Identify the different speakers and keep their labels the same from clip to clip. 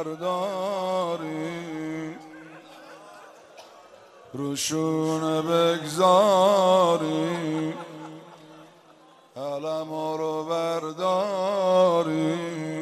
Speaker 1: برداری، روشونه بگذاری، علم رو برداری،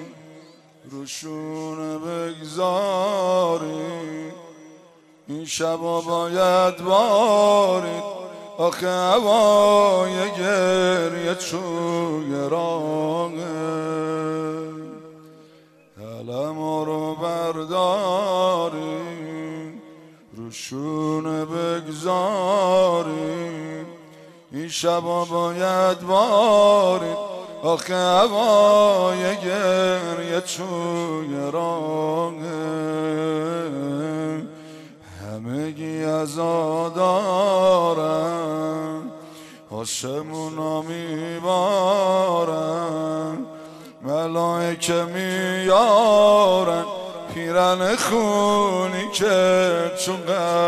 Speaker 1: روشونه بگذاری. این شبا باید بارید، آخه هوای گریه چوی راهه. علم رو برداری، روشونه بگذاری. این شبا باید بارید، آخه هوای گریه چوی راهه. همگی عزا دارن، آسمونا میبارن، ملائکه میارن پیرن خونی که چون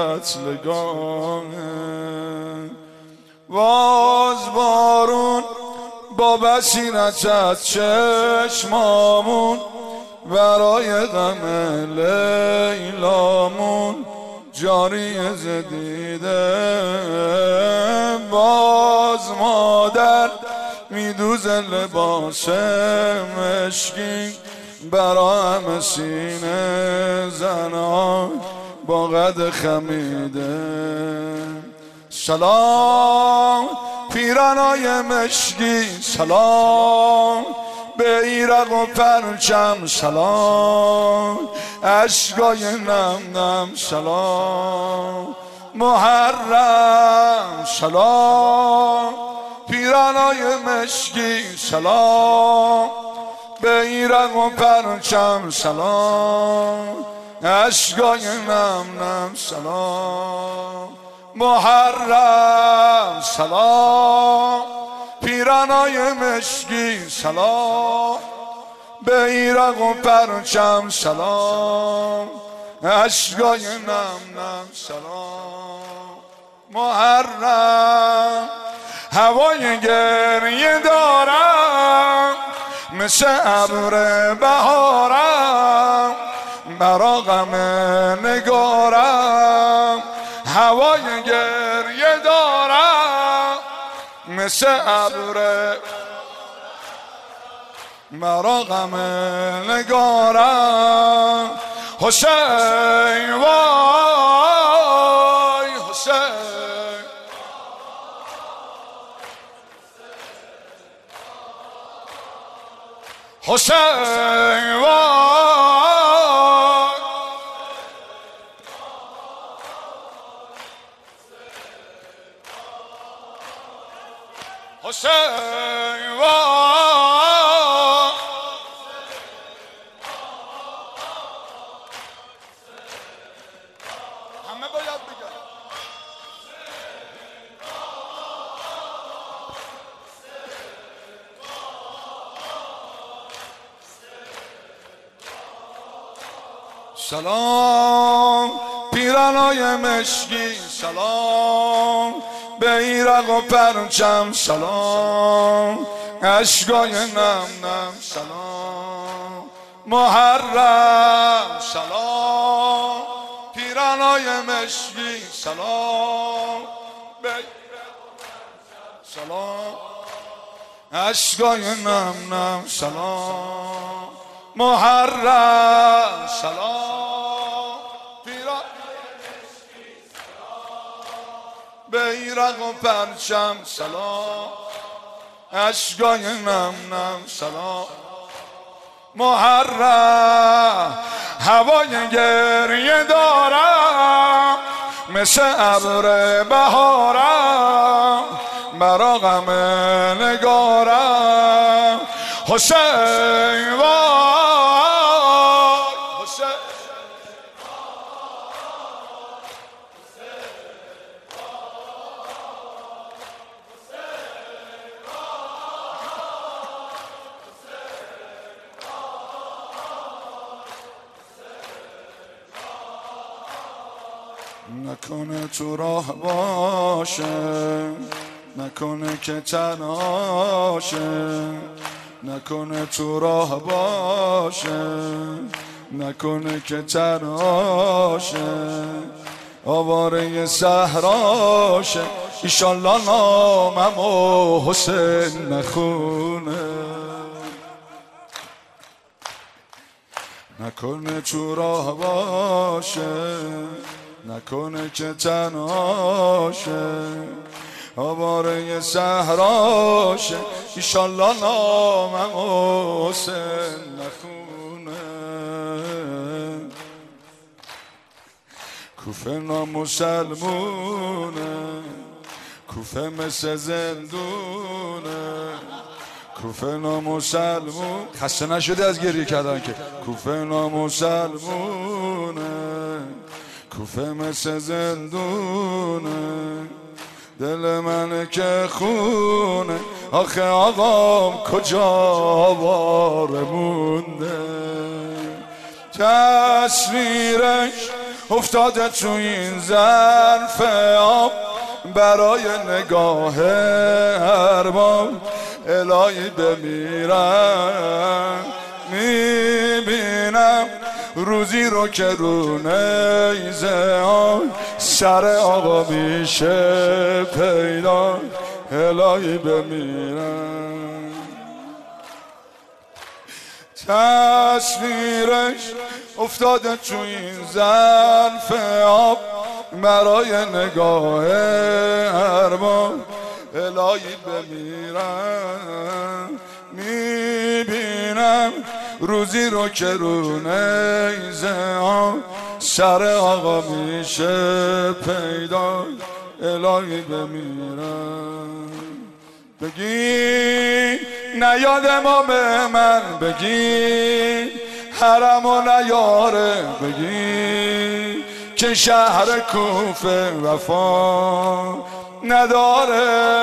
Speaker 1: قتلگاهه. باز بارون با بصیرت از چشمامون، برای غم لیلامون جاری زدیده. باز مادر میدوزه لباس مشکی، برا همه سینه زنان با قد خمیده. سلام پیرانای مشکی، سلام به ایرق و پرچم، سلام اشکای نم نم، سلام محرم، سلام پیرانای مشکی، سلام به ایرق و پرچم، سلام اشکای نم نم، سلام محرم، سلام پیرانای مشکی، سلام به ایرق و پرچم، سلام اشکای نم نم، سلام محرم. هوای گریه دارم مثل ابر بهارم، برا غم نگارم. هوای گریه دارم مثل ابر، برا غم نگارم. حسین وای حسین، حسین وای، حسین وای، همه باید بگن سلام پیرانای مشکی، سلام به ایرق و پرچم، سلام اشکای نم نم، سلام محرم، سلام پیرانای مشکی، سلام به سلام اشکای نم نم، سلام محرم، سلام پیران به ایرق و پرچم، سلام اشکای نم نم، سلام محرم. هوای گریه دارم مثل ابر بهارم، برا غم نگارم. حسین وای حسین، نکنه تو راه باشه، نکنه که تنهاشه، نکنه تو راه باشه، نکنه که تنهاشه آواره صحراشه ایشالله نامم و حسین نخونه نکنه تو راه باشه نکنه که تنهاشه آواره صحراشه ایشالله نامم و حسین نخونه کوفه نامسلمونه کوفه مثل زندونه کوفه نامسلمون خسته نشده از گریه کردن که کوفه نامسلمونه کوفه مثل زندونه دل من که خونه آخه آقام کجا آواره مونده تصویرش افتاده تو این ظرف آب برای نگاه هر بار الهی بمیرم میبینم روزی رو که رو نیزه ها سر آقا میشه پیدا الهی بمیرم تصویرش افتاده تو این ظرف آب برای نگاه هر بار الهی بمیرم میبینم روزی رو که رو نیزه ها سر آقا میشه پیدا الهی بمیرم بگی نیاد امام من بگی حرم و نیاره بگی که شهر کوفه وفا نداره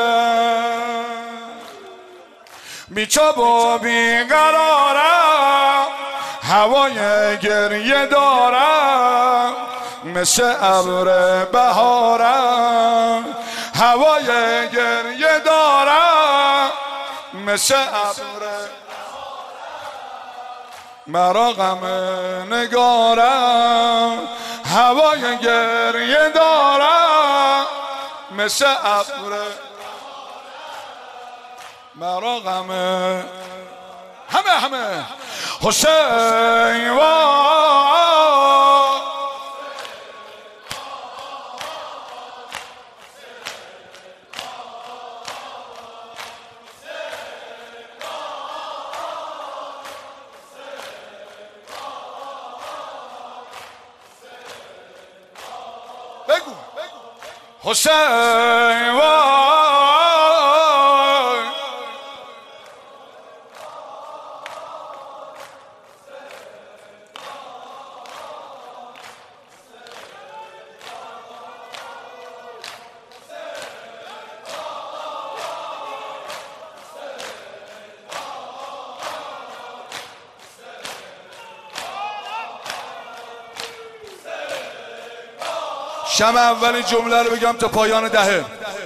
Speaker 1: بیچاب و بیقرارم هوای گریه دارم مثل ابر بهارم هوای گریه دارم مثل ابر مرا غم نگارم هوای گریه دارم مثل ابر مرا غم همه حسین بگو حسین شمع اولین جمله رو بگم تا پایان دهه.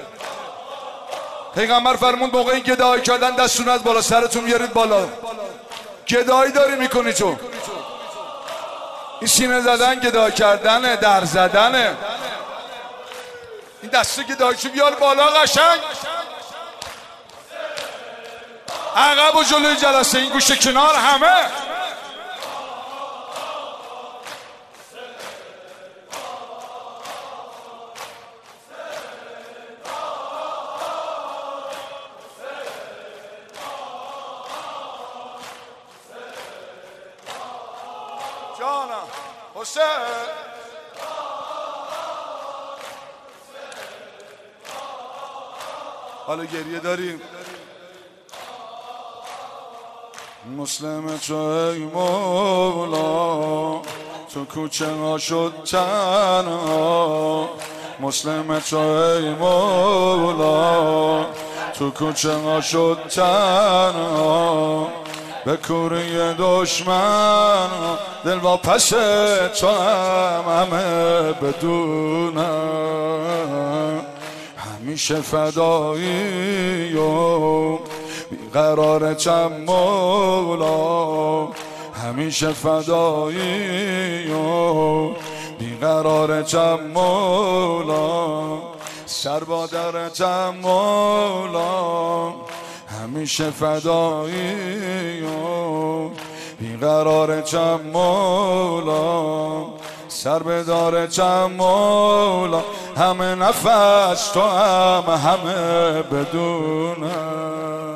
Speaker 1: پیغمبر فرمود موقعی گدایی کردن دستون از بالا، سرتون بیارید بالا. گدایی داری میکنی تو؟ این سینه زدن گدایی کردنه، در زدنه. این دسته گداییشو بیار بالا قشنگ. عقب و جلوی جلسه، این گوشه کنار، همه جانم حسین. حالا گریه داریم. مسلم تو ای مولا، تو کوچه ها شد تنها. مسلم تو ای مولا، تو کوچه ها شد تنها. به کوری دشمن دل با پس تو همه بدونم. همیشه فدایی و بیقرارتم مولا، همیشه فدایی و بیقرارتم مولا، سر با درتم مولا، همیشه فدایی و بیقرارتم مولا، سر به دارتم مولا، همه نفس تو همه بدونم.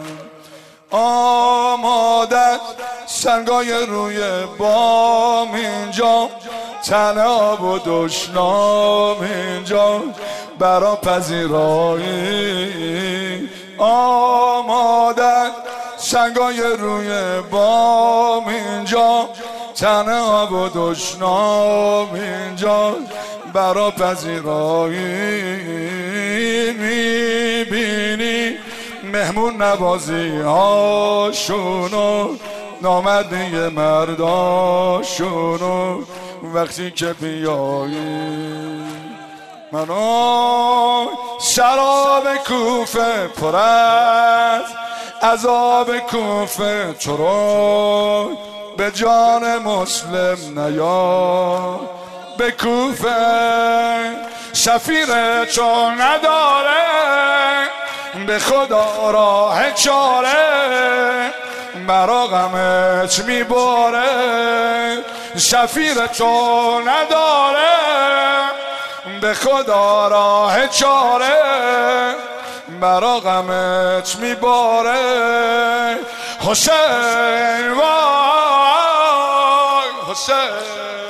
Speaker 1: آمادت سنگای روی بام اینجا، تن آب و دشنام اینجا، برا پذیرایی. آمادت سنگای روی بام اینجا، تن آب و دشنام اینجا، برا پذیرایی. میبینی مهمون نوازی هاشونو، نامردی مرداشونو، وقتی که بیایی. منو شراب کوفه پر از عذاب کوفه، تو رو به جان مسلم نیا. به کوفه شفیع چون نداره، به خدا راه چاره، مرا غمت میباره. شفیع چون نداره، به خدا راه چاره، مرا غمت میباره. حسین وای حسین